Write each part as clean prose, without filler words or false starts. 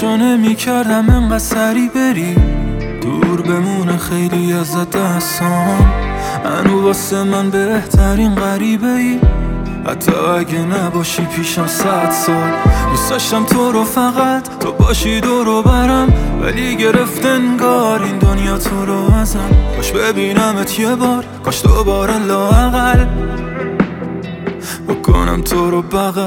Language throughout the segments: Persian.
فکرشو نمی کردم انقدر سری بری دور بمونه خیلی ازت دستام. هنو واسه من بهترین غریبه ای، حتی اگه نباشی پیشم 100 سال. دوست داشتم تو رو فقط تو باشی دورو برم، ولی گرفت انگار این دنیا تو رو ازم. کاش ببینمت یه بار، کاش دوباره لااقل بکنم تو رو بغل.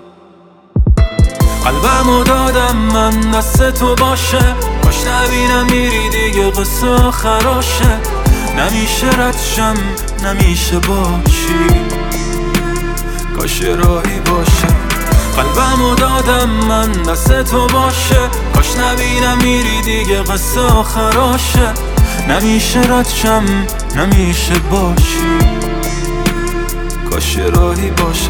قلبمو دادم من دست تو باشه، کاش نبینم میری دیگه قصه آخراشه. نمیشه ردشم نمیشه باشی، کاش راهی باشه. قلبمو دادم من دست تو باشه، کاش نبینم میری دیگه قصه آخراشه. نمیشه ردشم نمیشه باشی، کاش راهی باشه.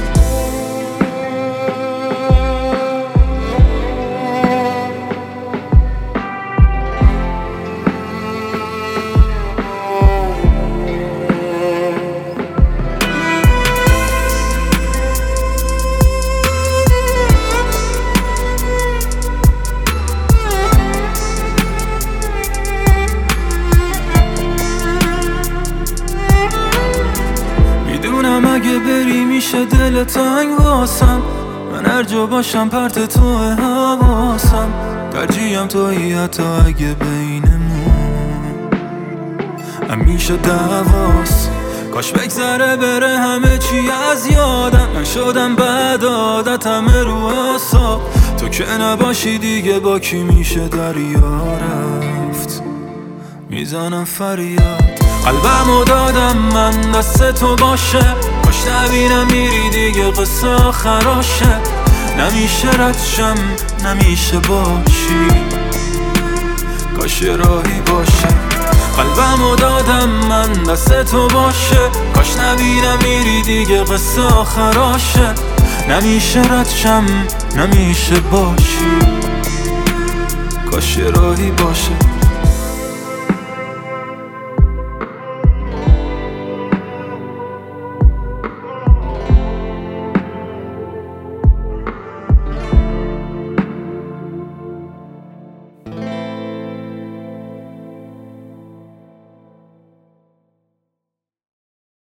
اگه بری میشه دل تنگ واسم، من هر جا باشم پرت تو حواسم. ترجیحم تویی حتی اگه بینمون همیشه دعواست. کاش بگذره بره همه چی از یادم، من شدم بعد عادت همه رو اعصاب. تو که نباشی دیگه با کی میشه دریا رفت، میزنم فریاد. قلبمو دادم من دست تو باشه، کاش نبینم میری دیگه قصه آخراشه. نمیشه ردشم نمیشه باشی، کاش راهی باشه. قلبمو دادم من دست تو باشه، کاش نبینم میری دیگه قصه آخراشه. نمیشه ردشم نمیشه باشی، کاش راهی باشه.